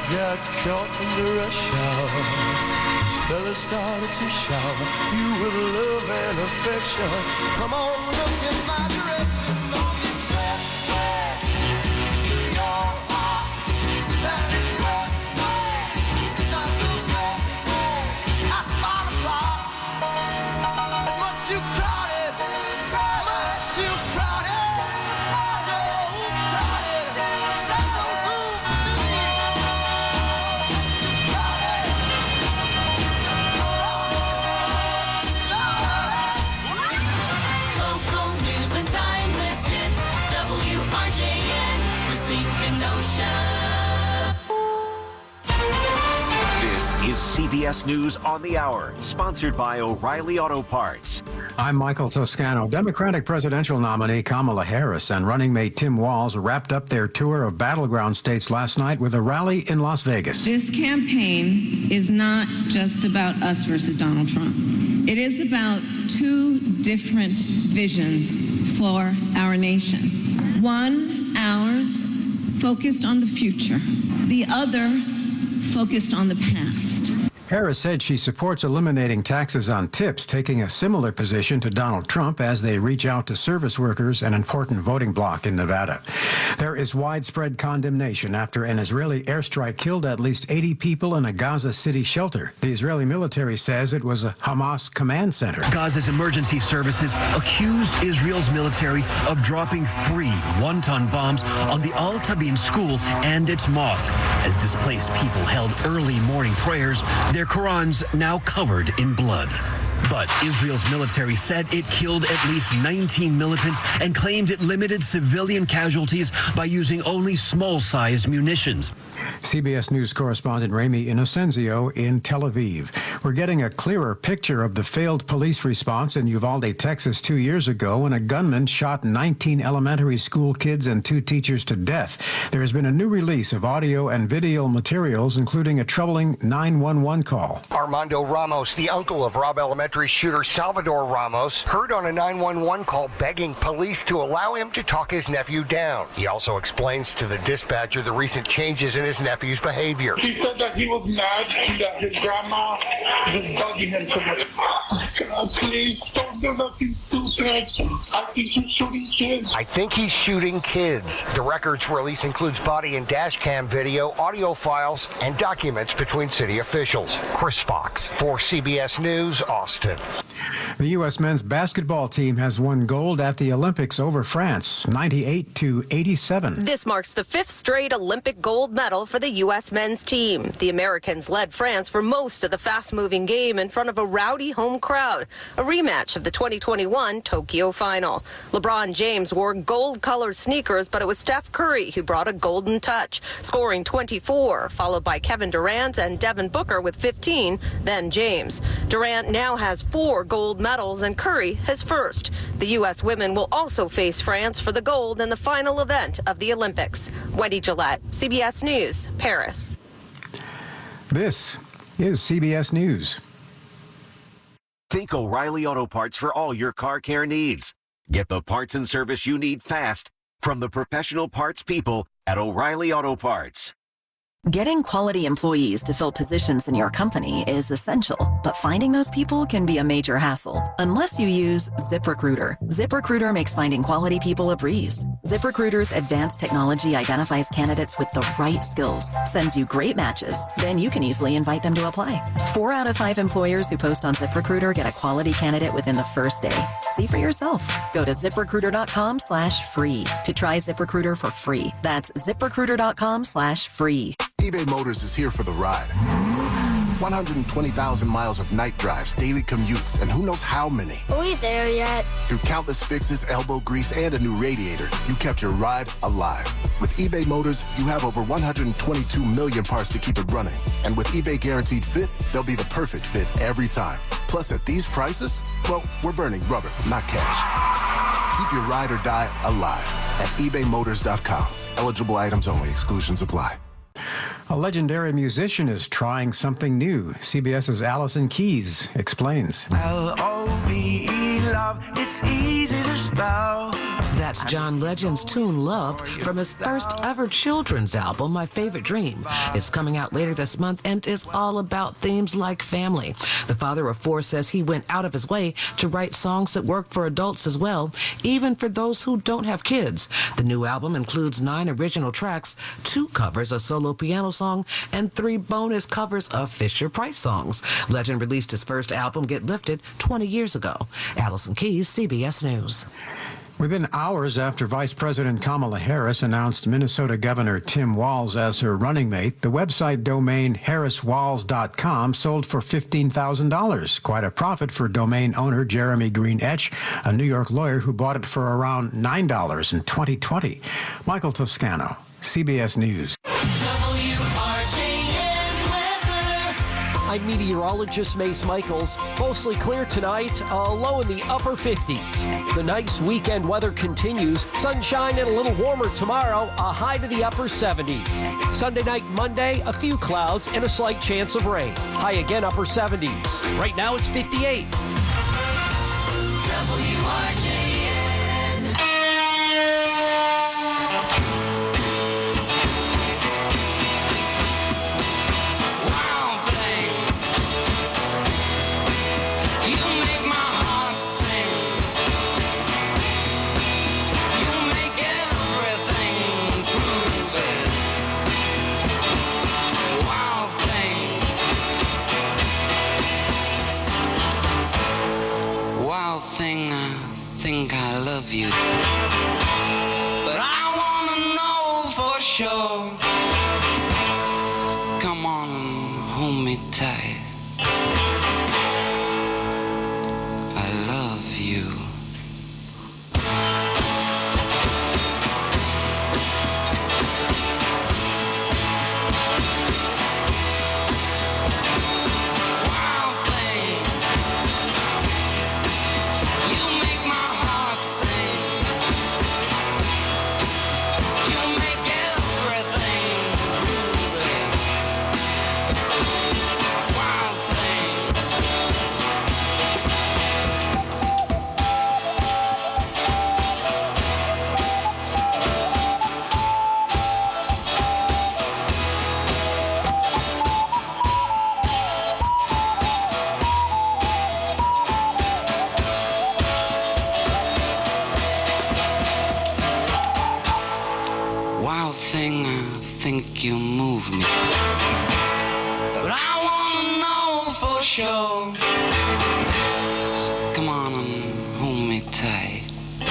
got caught in the rush hour. These fellas started to shower you with love and affection. Come on, look in my direction. No, it's best way to your heart. That is best way, not the best way. I found a fly. It's much too crowded, much too crowded. Is CBS News on the Hour, sponsored by O'Reilly Auto Parts. I'm Michael Toscano. Democratic presidential nominee Kamala Harris and running mate Tim Walz wrapped up their tour of battleground states last night with a rally in Las Vegas. This campaign is not just about us versus Donald Trump. It is about two different visions for our nation. One, ours, focused on the future. The other, focused on the past. Harris said she supports eliminating taxes on tips, taking a similar position to Donald Trump as they reach out to service workers, an important voting bloc in Nevada. There is widespread condemnation after an Israeli airstrike killed at least 80 people in a Gaza City shelter. The Israeli military says it was a Hamas command center. Gaza's emergency services accused Israel's military of dropping 3 one-ton bombs on the Al Tabin school and its mosque as displaced people held early morning prayers, their Qurans now covered in blood. But Israel's military said it killed at least 19 militants and claimed it limited civilian casualties by using only small-sized munitions. CBS News correspondent Ramy Inocencio in Tel Aviv. We're getting a clearer picture of the failed police response in Uvalde, Texas 2 years ago when a gunman shot 19 elementary school kids and 2 teachers to death. There has been a new release of audio and video materials, including a troubling 911 call. Armando Ramos, the uncle of Robb Elementary shooter Salvador Ramos, heard on a 911 call begging police to allow him to talk his nephew down. He also explains to the dispatcher the recent changes in his nephew's behavior. He said that he was mad and that his grandma was bugging him too much. Please don't do nothing stupid. I think he's shooting kids. I think he's shooting kids. The record's release includes body and dash cam video, audio files, and documents between city officials. Chris Fox for CBS News, Austin. The U.S. men's basketball team has won gold at the Olympics over France, 98-87. This marks the 5th straight Olympic gold medal for the U.S. men's team. The Americans led France for most of the fast-moving game in front of a rowdy home crowd, a rematch of the 2021 Tokyo final. LeBron James wore gold-colored sneakers, but it was Steph Curry who brought a golden touch, scoring 24, followed by Kevin Durant and Devin Booker with 15, then James. Durant now has 4 gold medals and Curry his first. The U.S. women will also face France for the gold in the final event of the Olympics. Wendy Gillette, CBS News, Paris. This is CBS News. Think O'Reilly Auto Parts for all your car care needs. Get the parts and service you need fast from the professional parts people at O'Reilly Auto Parts. Getting quality employees to fill positions in your company is essential, but finding those people can be a major hassle unless you use ZipRecruiter. ZipRecruiter makes finding quality people a breeze. ZipRecruiter's advanced technology identifies candidates with the right skills, sends you great matches, then you can easily invite them to apply. 4 out of 5 employers who post on ZipRecruiter get a quality candidate within the first day. See for yourself. Go to ZipRecruiter.com/free to try ZipRecruiter for free. That's ZipRecruiter.com/free. eBay Motors is here for the ride. 120,000 miles of night drives, daily commutes, and who knows how many. Are we there yet? Through countless fixes, elbow grease, and a new radiator, you kept your ride alive. With eBay Motors, you have over 122 million parts to keep it running. And with eBay Guaranteed Fit, they'll be the perfect fit every time. Plus, at these prices, well, we're burning rubber, not cash. Keep your ride or die alive at ebaymotors.com. Eligible items only. Exclusions apply. A legendary musician is trying something new. CBS's Allison Keyes explains. L-O-V-E, love, it's easy to spell. That's John Legend's tune Love from his first ever children's album, My Favorite Dream. It's coming out later this month and is all about themes like family. The father of four says he went out of his way to write songs that work for adults as well, even for those who don't have kids. The new album includes 9 original tracks, 2 covers, a solo piano song, and 3 bonus covers of Fisher-Price songs. Legend released his first album, Get Lifted, 20 years ago. Allison Keyes, CBS News. Within hours after Vice President Kamala Harris announced Minnesota Governor Tim Walz as her running mate, the website domain harriswalz.com sold for $15,000. Quite a profit for domain owner Jeremy Green Etch, a New York lawyer who bought it for around $9 in 2020. Michael Toscano, CBS News. I'm meteorologist Mace Michaels. Mostly clear tonight, a low in the upper 50s. The nice weekend weather continues. Sunshine and a little warmer tomorrow, a high to the upper 70s. Sunday night, Monday, a few clouds and a slight chance of rain. High again, upper 70s. Right now it's 58. I love you, but I wanna know for sure. So come on and hold me tight. I love you. You move me, but I wanna know for sure. So come on and hold me tight.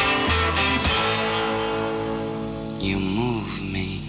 You move me.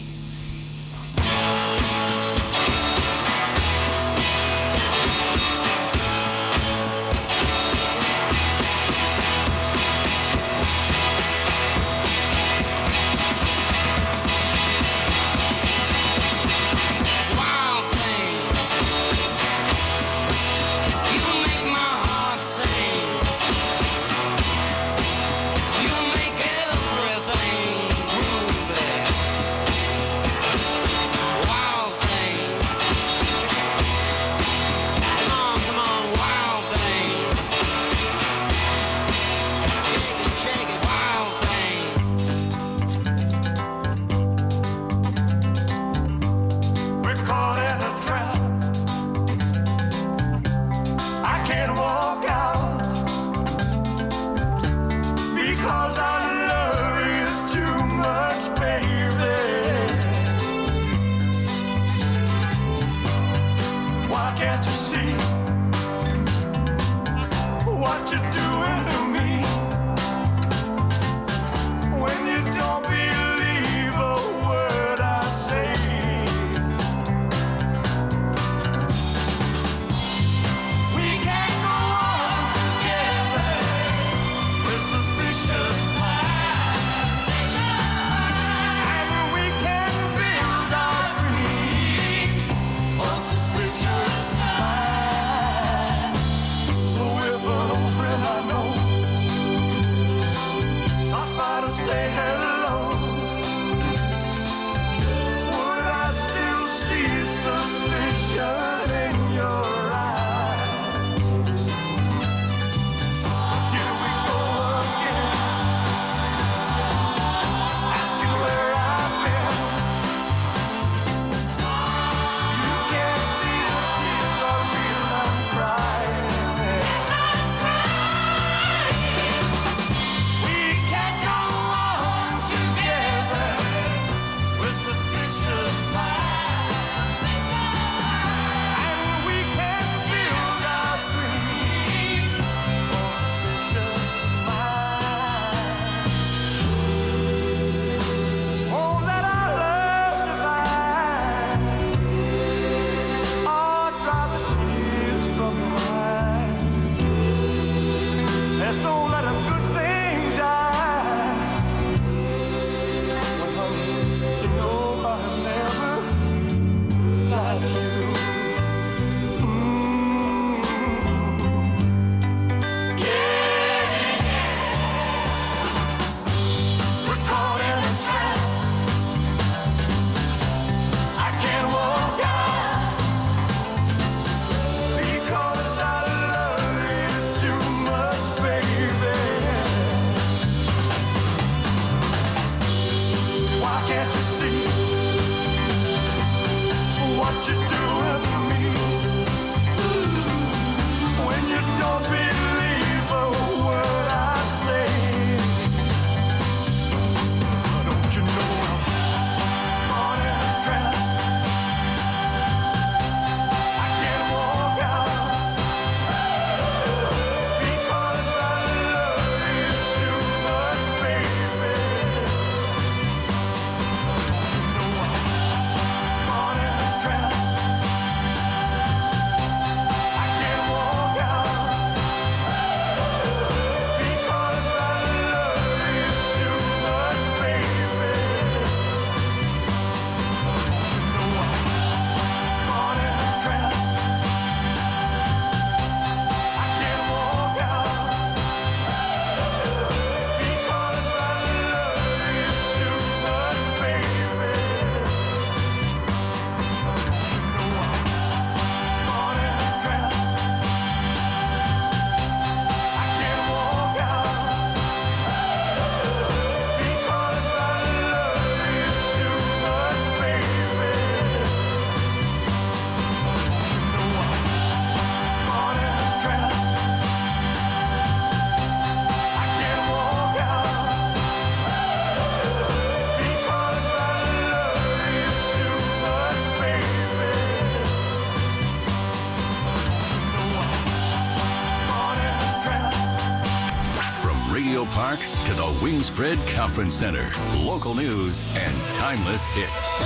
Radio Park to the Wingspread Conference Center. Local news and timeless hits.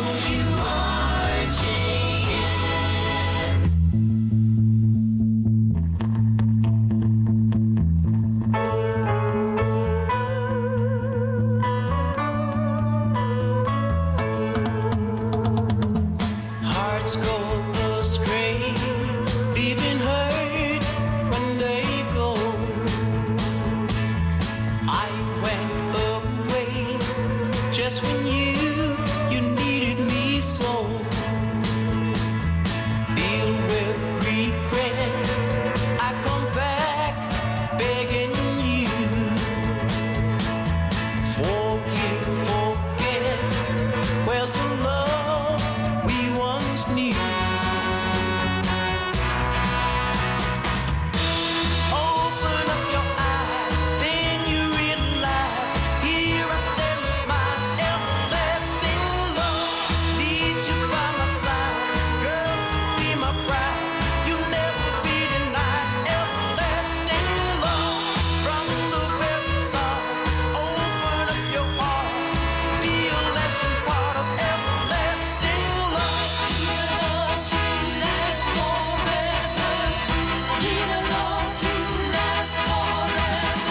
Hearts go astray, leaving hurt when they go. I went away just when you needed me so. Filled with regret, I come back begging you. Forget, where's the love we once knew? Open up your eyes, then you realize, here I stand with my everlasting love. Need you by my side, girl, be my bride. You'll never be denied everlasting love. From the very start, open up your heart, be a lasting part of everlasting love. Love to last forever. Need a love to last forever.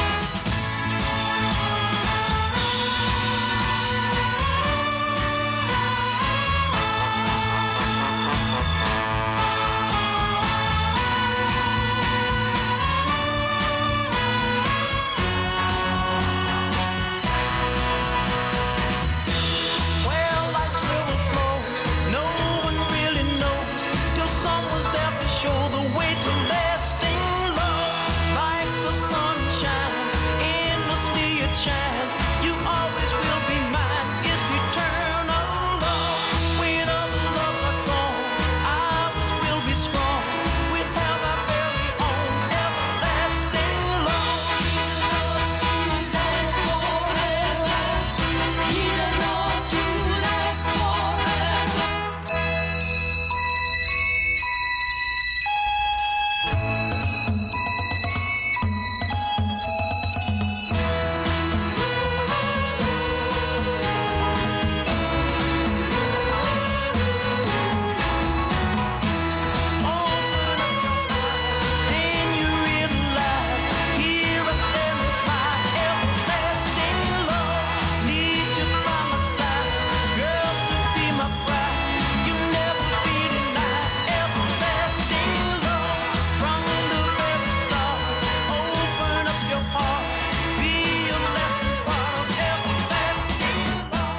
Well, like the river flows, no one really knows till someone's there to show the way to lasting love. Like the sun shines, endlessly it shines. You always will be mine. It's eternal love. When other loves are gone, ours will be strong. We'll have our very own everlasting love. Love to last forever. Need a love to last forever. Then you realize, here I stand with my everlasting love. Need you by my side, girl, to be my bride. You'll never be denied everlasting love. From the very start, open up your heart, be a lasting part of everlasting love.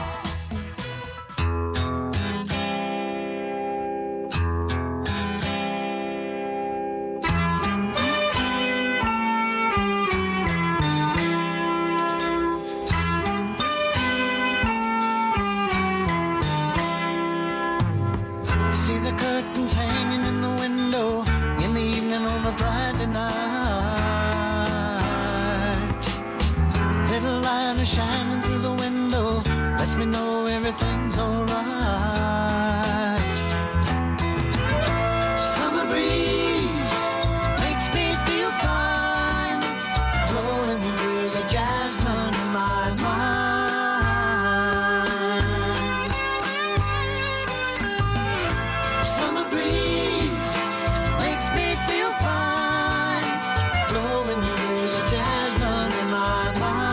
See the curtains hanging in the window in the evening on a Friday night. Little light is shining through the window, lets me know everything's alright. Summer breeze makes me feel fine, blowing through the jasmine in my mind. Summer breeze makes me feel fine, blowing through the jasmine in my mind.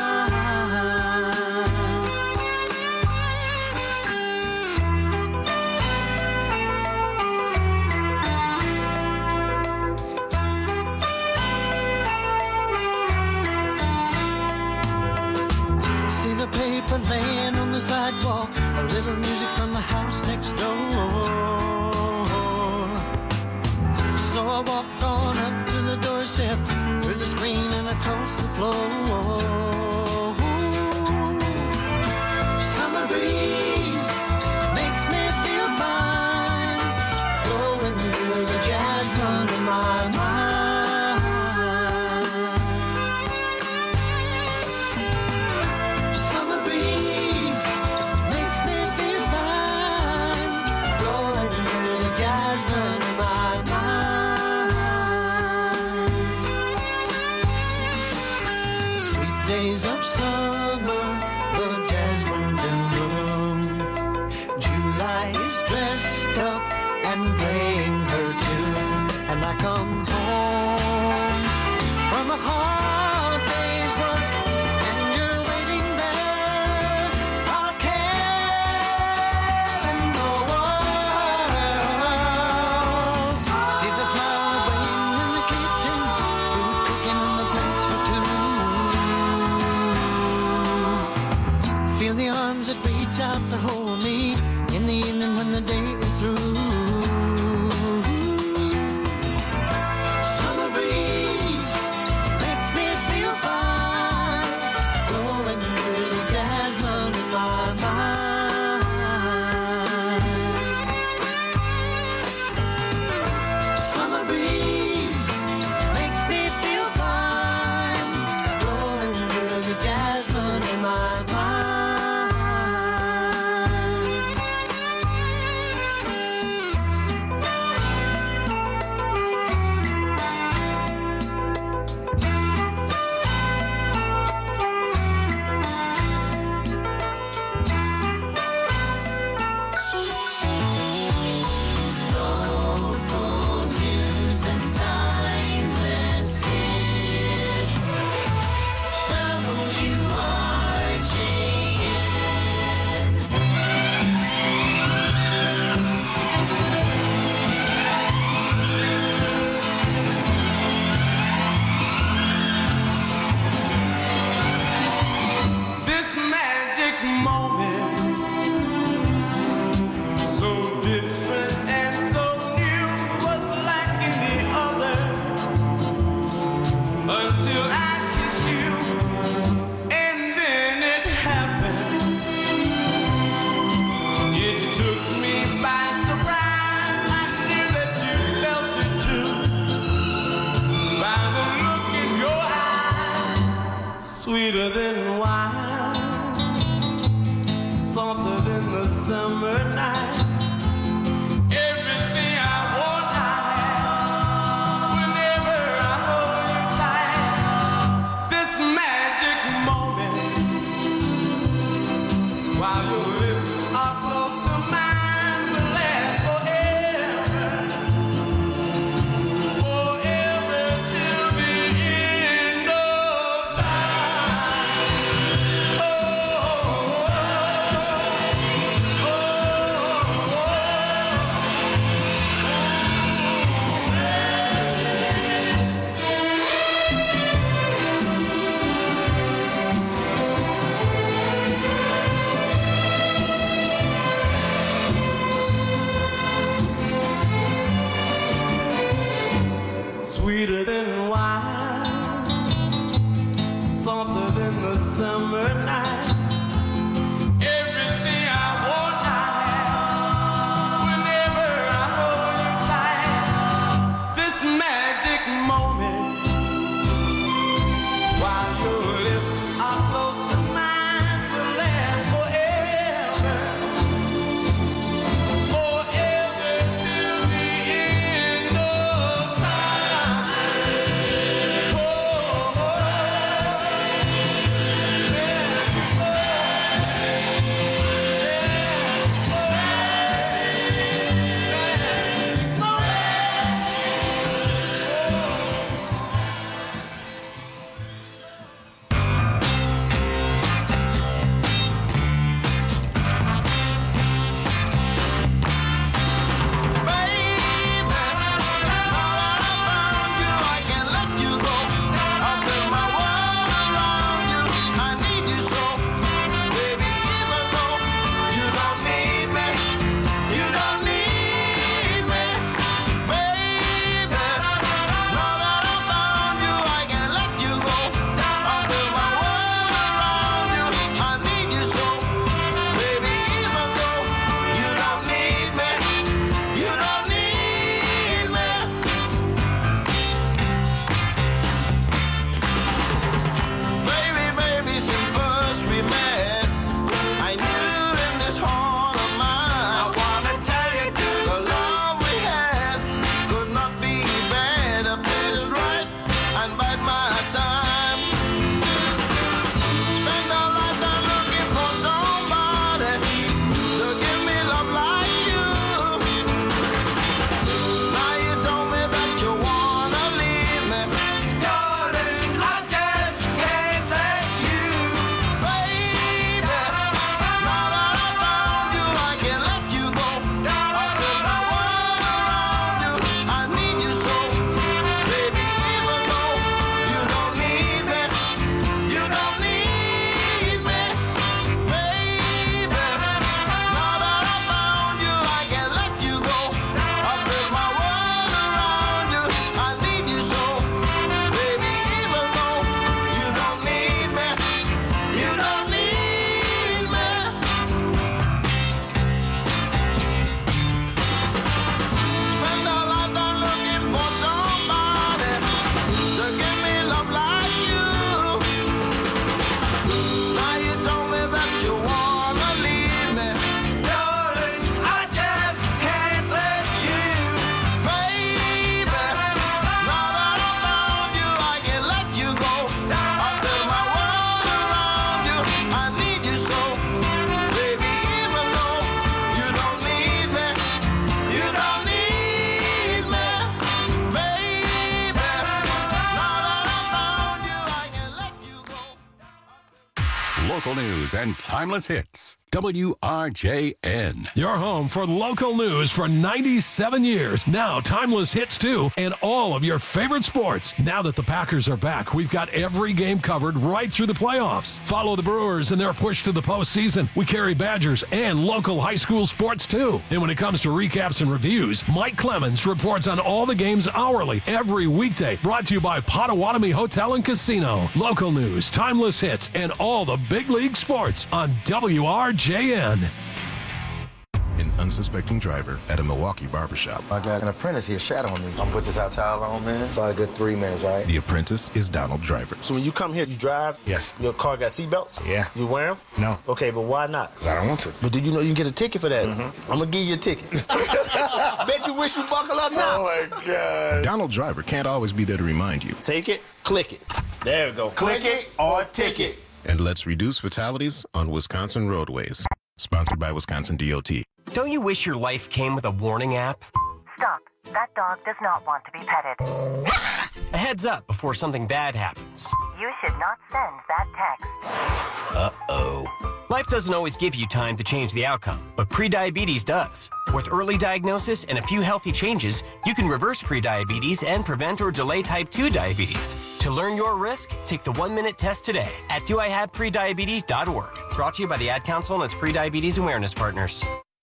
See the paper laying on the sidewalk, a little music from the house next door. So I walk on up to the doorstep, through the screen and across the floor. Summer breeze makes me feel fine, blowing through the jasmine in my mind. Summer breeze makes me feel fine, blowing through the jasmine in my mind. days of summer, the jasmine's in bloom. July is dressed up and playing her tune. And I come home from a hard day's work, and you're waiting there, all care in the world. See the smile waiting in the kitchen, food cooking on the plates for two. Feel the arms that reach out to hold me in the evening when the day is through. Summer breeze makes me feel fine, blowing through the jasmine in my mind. Summer breeze makes me feel fine, blowing through the jasmine in my mind. This magic moment, so different and so new, was like any other until I kiss you, and then it happened. It took me by surprise. I knew that you felt it too, by the look in your eye, sweeter than wine, softer than the summer night. Everything I want, I have. Whenever I hold you tight, this magic moment, while your lips are close to mine, will last forever, forever till the end of time. Oh, sweeter than wine, softer than the summer night. Everything I want, I have. Whenever I hold you tight, this magic moment, while your lips are close to mine, will last forever, forever till the end of time. Oh, yeah. Local news and timeless hits. WRJN. Your home for local news for 97 years. Now timeless hits too, and all of your favorite sports. Now that the Packers are back, we've got every game covered right through the playoffs. Follow the Brewers in their push to the postseason. We carry Badgers and local high school sports too. And when it comes to recaps and reviews, Mike Clemens reports on all the games hourly every weekday. Brought to you by Potawatomi Hotel and Casino. Local news, timeless hits, and all the big league sports on WRJN. An unsuspecting driver at a Milwaukee barbershop. I got an apprentice here shadowing me. I'm gonna put this out towel on, man. About a good 3 minutes, all right? The apprentice is Donald Driver. So when you come here, you drive? Yes. Your car got seatbelts? Yeah. You wear them? No. Okay, but why not? I don't want to. But do you know you can get a ticket for that? Mm-hmm. I'm gonna give you a ticket. Bet you wish you buckle up now. Oh my God. Donald Driver can't always be there to remind you. Take it, click it. There we go. Click it or ticket. And let's reduce fatalities on Wisconsin roadways. Sponsored by Wisconsin DOT. Don't you wish your life came with a warning app? Stop. That dog does not want to be petted. A heads up before something bad happens. You should not send that text. Uh-oh. Life doesn't always give you time to change the outcome, but prediabetes does. With early diagnosis and a few healthy changes, you can reverse prediabetes and prevent or delay type 2 diabetes. To learn your risk, take the 1-minute test today at doihaveprediabetes.org. Brought to you by the Ad Council and its prediabetes awareness partners.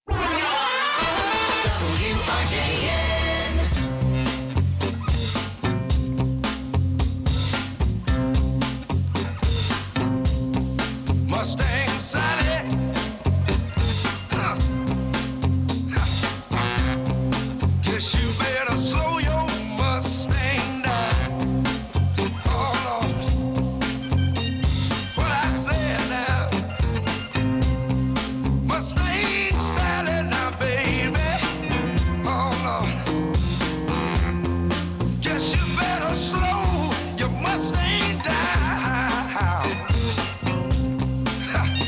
Mustang Sally. Guess you better slow your Mustang down. Oh Lord, what I said now. Mustang Sally now, baby. Oh Lord, guess you better slow your Mustang down.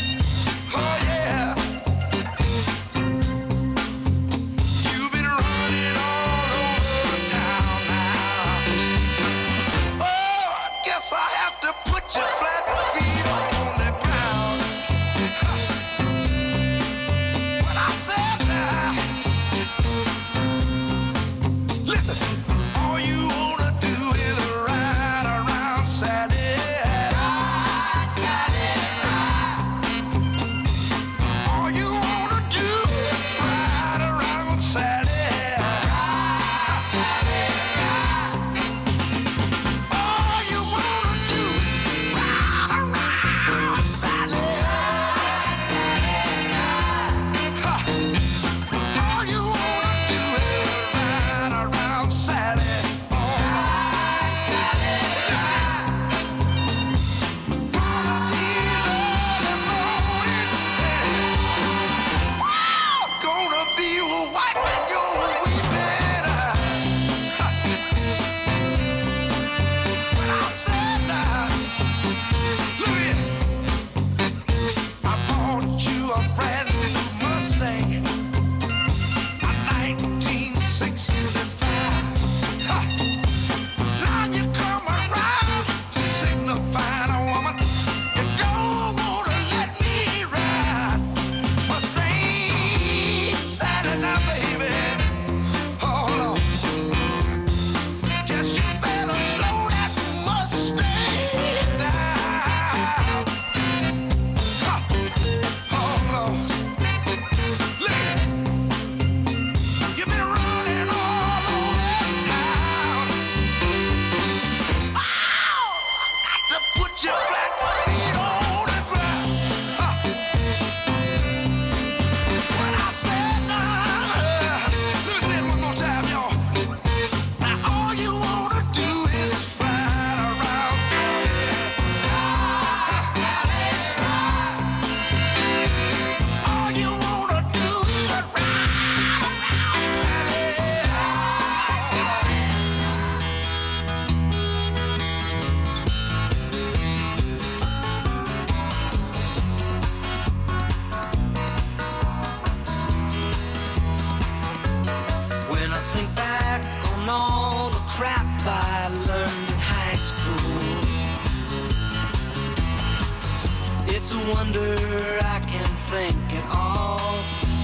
It's a wonder I can think at all.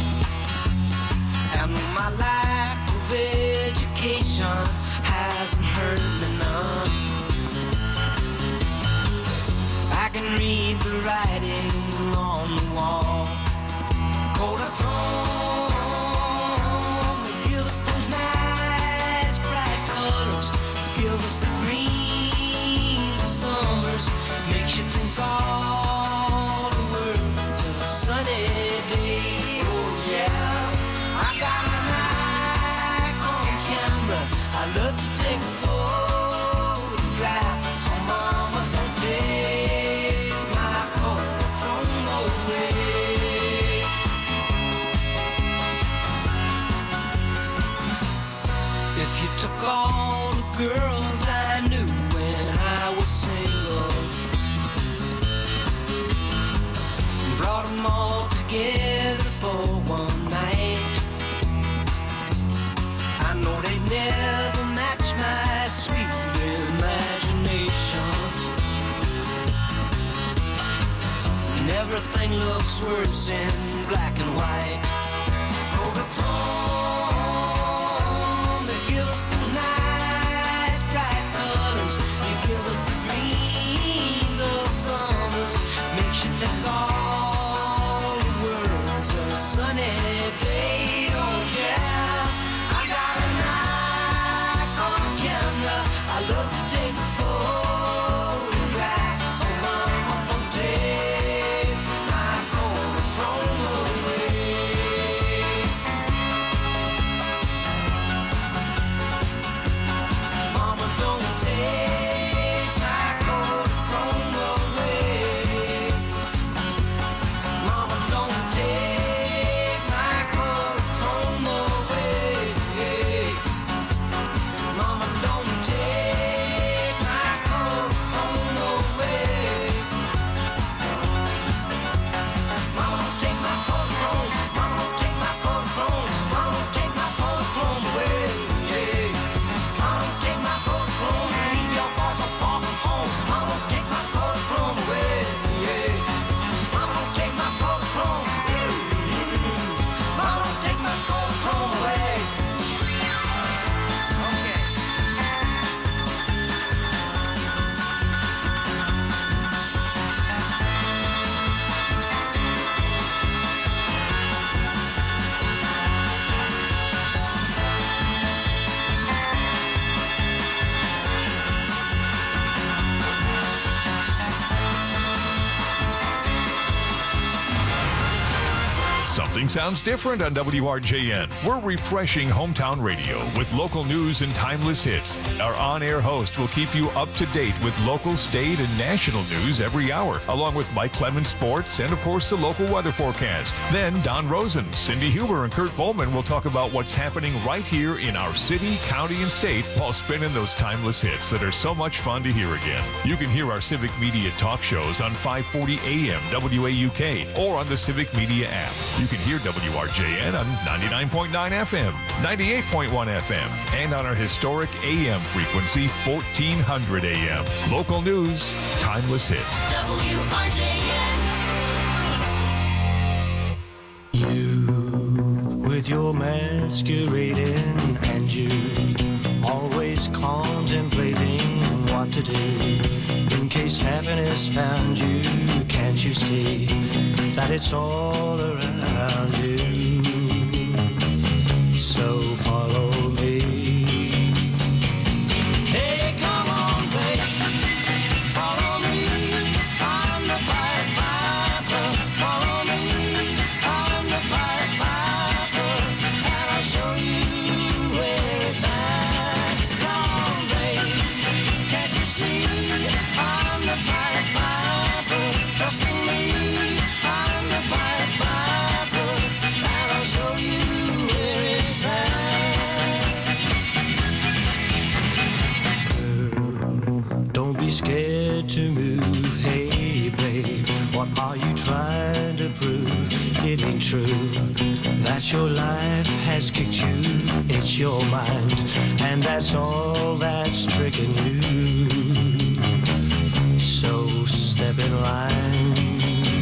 And my lack of education hasn't hurt me none. I can read the writing on the wall. Kodachrome, they give us those nice bright colors, give us the greens of summers, makes you think all the world's a sunny day. Oh yeah, I got a Nikon camera, I love to take a photograph, so mama don't take my Kodachrome away. If you took all the girls I knew when I was single and brought them all together for one night, I know they'd never match my sweet imagination. And everything looks worse in black and white. Kodachrome, they give us those nice bright colors, they give us the greens of summers, makes you think all the world's a sunny day. Oh yeah, I got a Nikon camera, I love to take a photograph, so mama don't take my Kodachrome away. Mama don't take my Kodachrome away. Mama don't take my Kodachrome away. Mama don't take my Kodachrome away. Mama don't take my Kodachrome. Mama don't take my Kodachrome. Mama don't take my Kodachrome away. Mama don't take my Kodachrome and leave your boss so far from home. Mama don't take my Kodachrome away. Mama don't take my Kodachrome. Mama don't take my Kodachrome away. Something sounds different on WRJN. We're refreshing hometown radio with local news and timeless hits. Our on-air host will keep you up to date with local, state, and national news every hour, along with Mike Clemens Sports and, of course, the local weather forecast. Then Don Rosen, Cindy Huber, and Kurt Volman will talk about what's happening right here in our city, county, and state while spinning those timeless hits that are so much fun to hear again. You can hear our Civic Media talk shows on 540 AM WAUK or on the Civic Media app. You can hear WRJN on 99.9 FM, 98.1 FM, and on our historic AM frequency, 1400 AM. Local news, timeless hits. WRJN. You with your masquerading and you always contemplating what to do in case happiness found you. Can't you see that it's all around you? So follow me. Hey, come on, baby, follow me. I'm the Pied Piper. Follow me. I'm the Pied Piper, and I'll show you where it's at. Come on, baby, can't you see? I'm the Pied Piper. Trust in me. I'm the Pied Piper, and I'll show you where it's at. Don't be scared to move. Hey, babe, what are you trying to prove? It ain't true that your life has kicked you. It's your mind, and that's all that's tricking you. So step in line.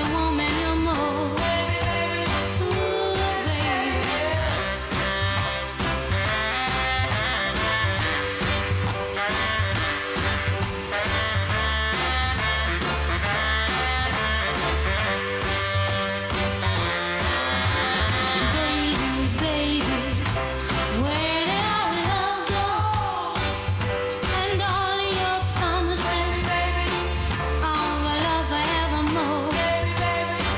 want me no more. Baby,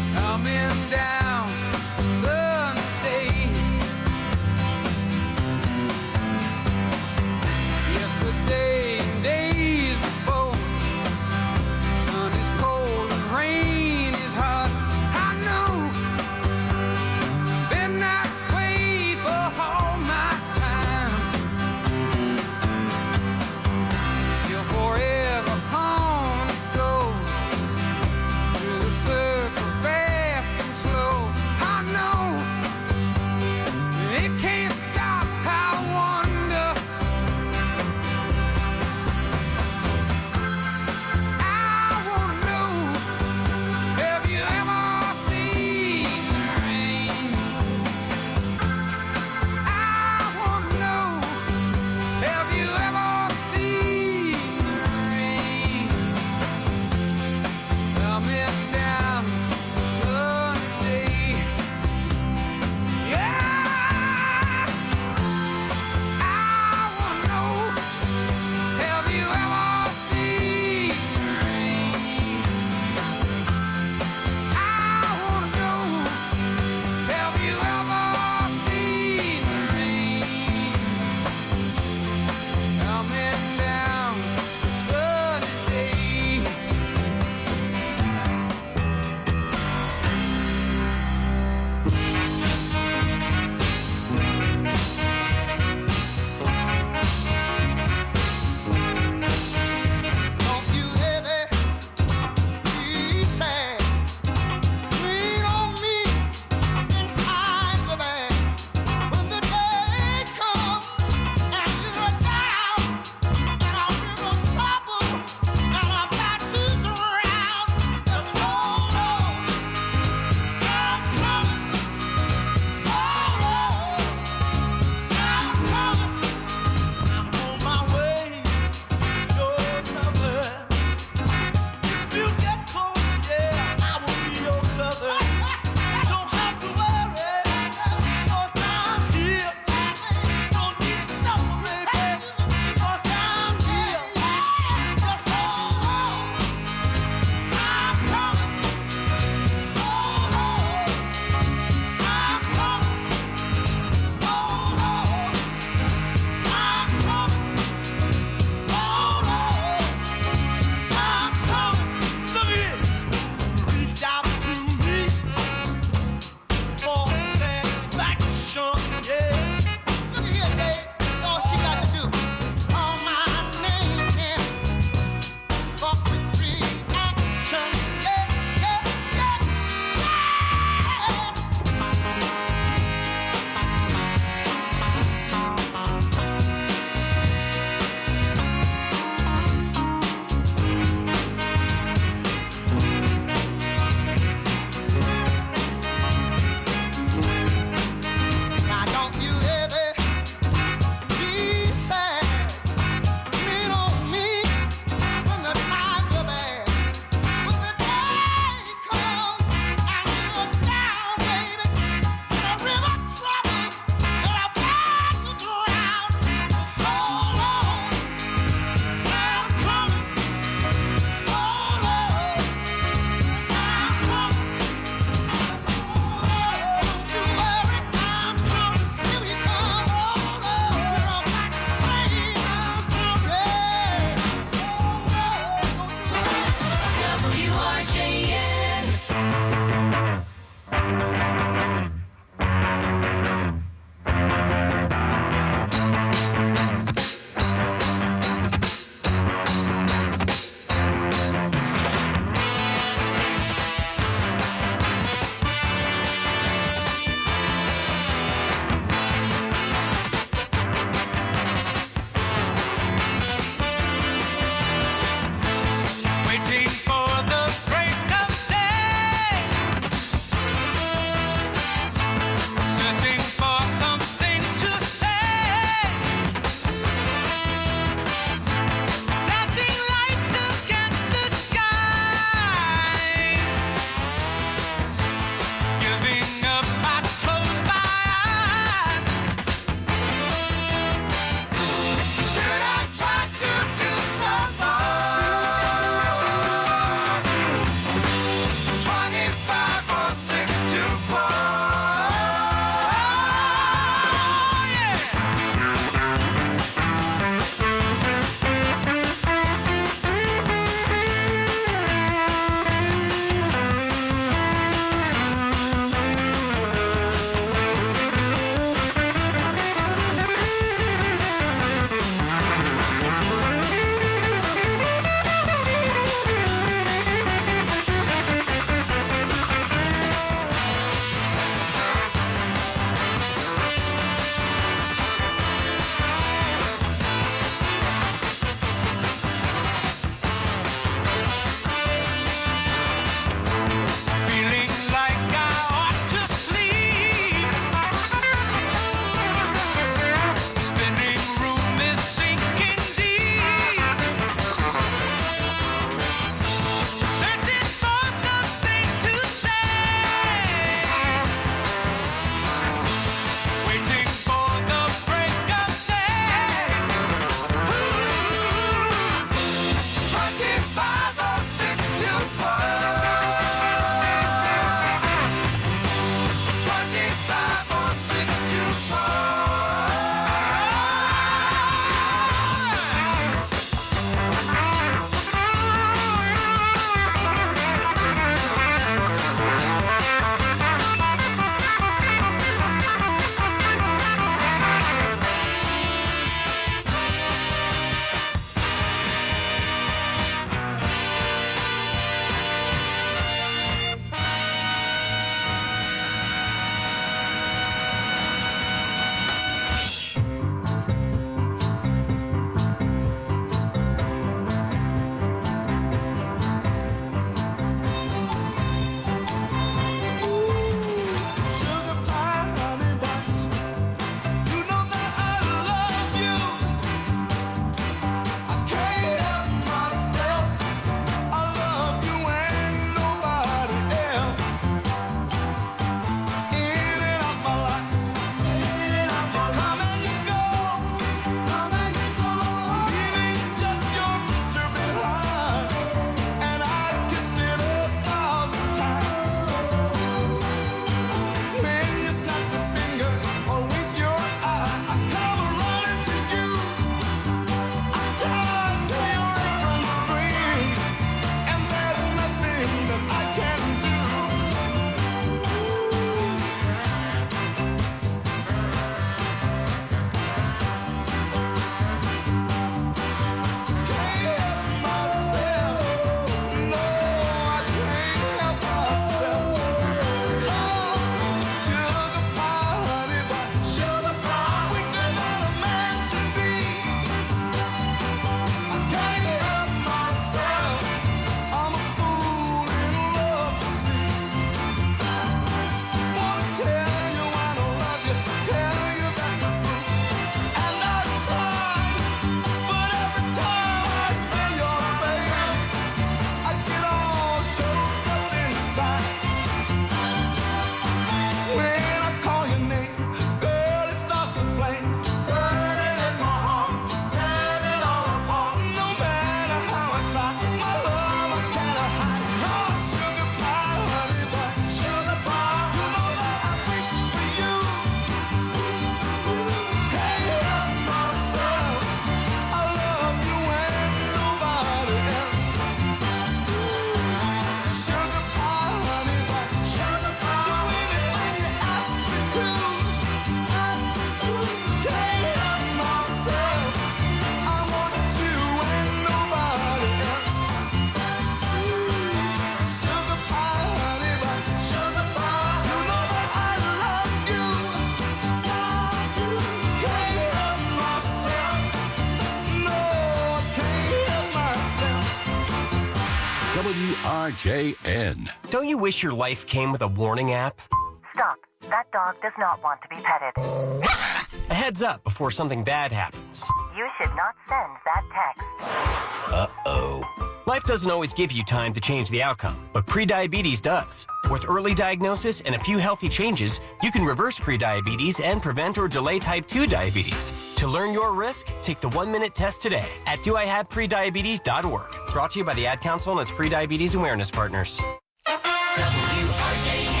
WRJN. Don't you wish your life came with a warning app? Stop. That dog does not want to be petted. A heads up before something bad happens. You should not send that text. Uh-oh. Life doesn't always give you time to change the outcome, but prediabetes does. With early diagnosis and a few healthy changes, you can reverse prediabetes and prevent or delay type 2 diabetes. To learn your risk, take the 1-minute test today at doihaveprediabetes.org. Brought to you by the Ad Council and its prediabetes awareness partners. WRJN.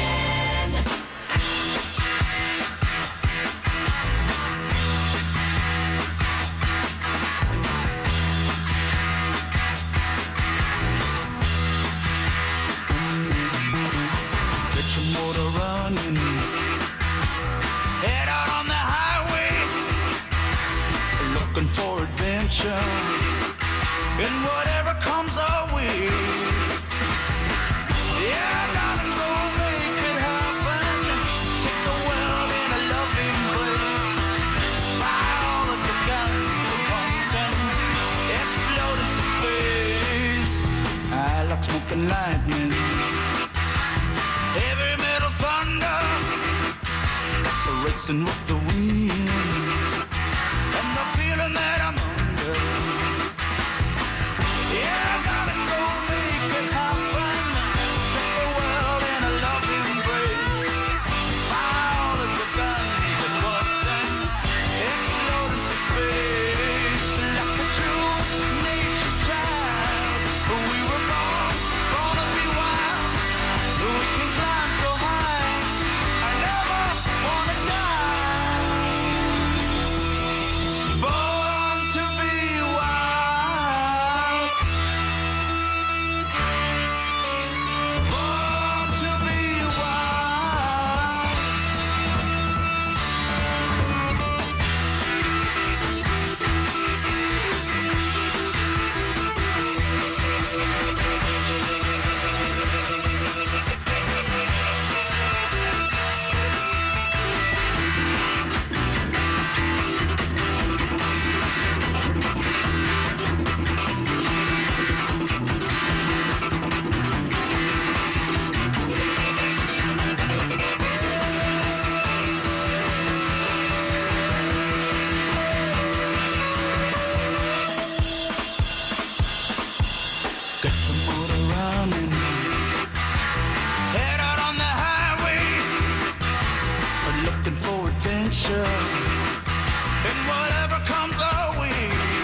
Motor running, head out on the highway, looking for adventure, and whatever comes our way. Yeah, I gotta go make it happen, take the world in a loving embrace, buy all of the guns at once and explode into space. I like smoking lightning, heavy metal thunder, racing with the wind, and the feeling that I'm under. Yeah, I gotta go make it happen, take the world in a loving embrace, buy all of the guns at once and explode into space. Like a true nature's child, we were born to be wild. We can climb so high, I never wanna die. Born to be wild. Born to be wild. Get the motor running, head out on the highway, looking for adventure, and whatever comes our way.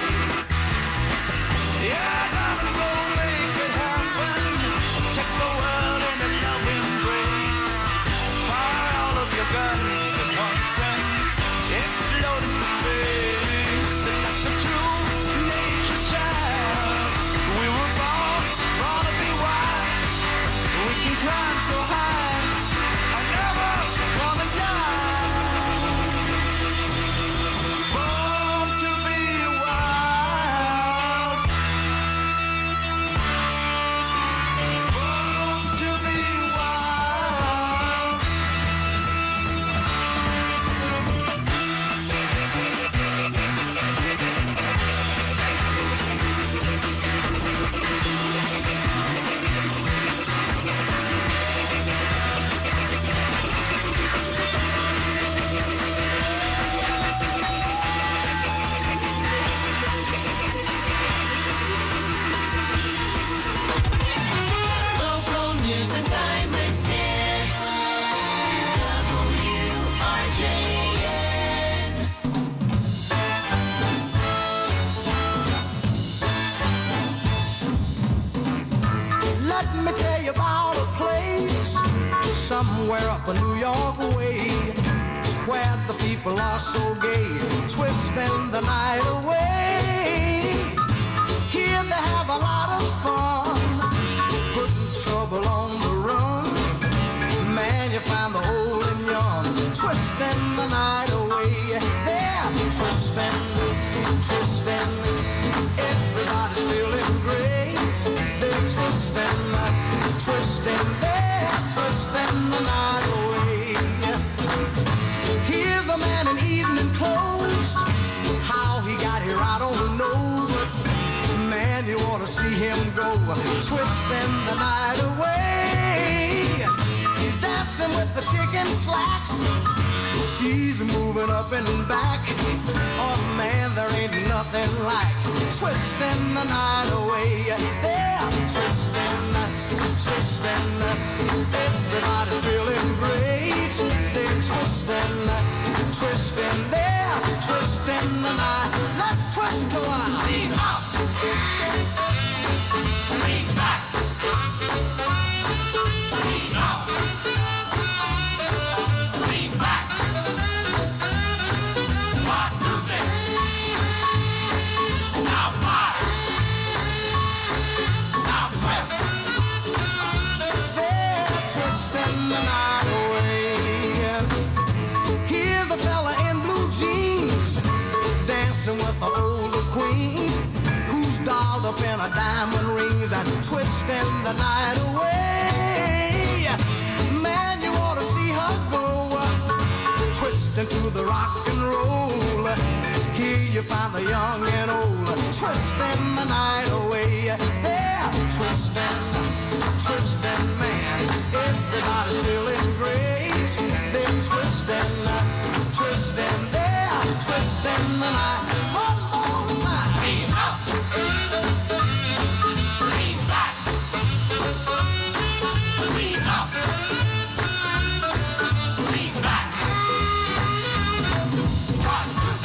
Yeah, I gotta go make it happen, take the world in a loving embrace, fire all of your guns at once and explode into space. And like the true nature's child, we were born to be wild. We can climb so high, I never wanna die. Born to be wild. Born to be wild. Local news and timeless hits. WRJN. Let me tell you about a place somewhere up in New York way, where the people are so gay, twisting the night away. Here they have a lot of fun, putting trouble on the run. Man, you find the old and young, twisting the night away. They're twisting, twisting, everybody's feeling great. They're twisting, twisting, they're twisting the night away. Here's a man in evening clothes, how he got here I don't know, but man, Man, you ought to see him go, twisting the night away. He's dancing with the chicken slacks. She's moving up and back. Oh man, there ain't nothing like twisting the night away. They're twisting, twisting. Everybody's feeling great. They're twisting, twisting. They're twisting the night. Let's twist a while. Lean up, lean back, lean up. Twisting the night away. Here's a fella in blue jeans dancing with the older queen who's dolled up in her diamond rings and twisting the night away. Man, you ought to see her go, twisting to the rock and roll. Here you find the young and old twisting the night away. They're twisting, twisting, man. Everybody's feeling great. They're twisting, twisting. They're twisting the night. One more time. Lean up, lean back, lean up, lean back. One, two,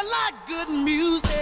like good music.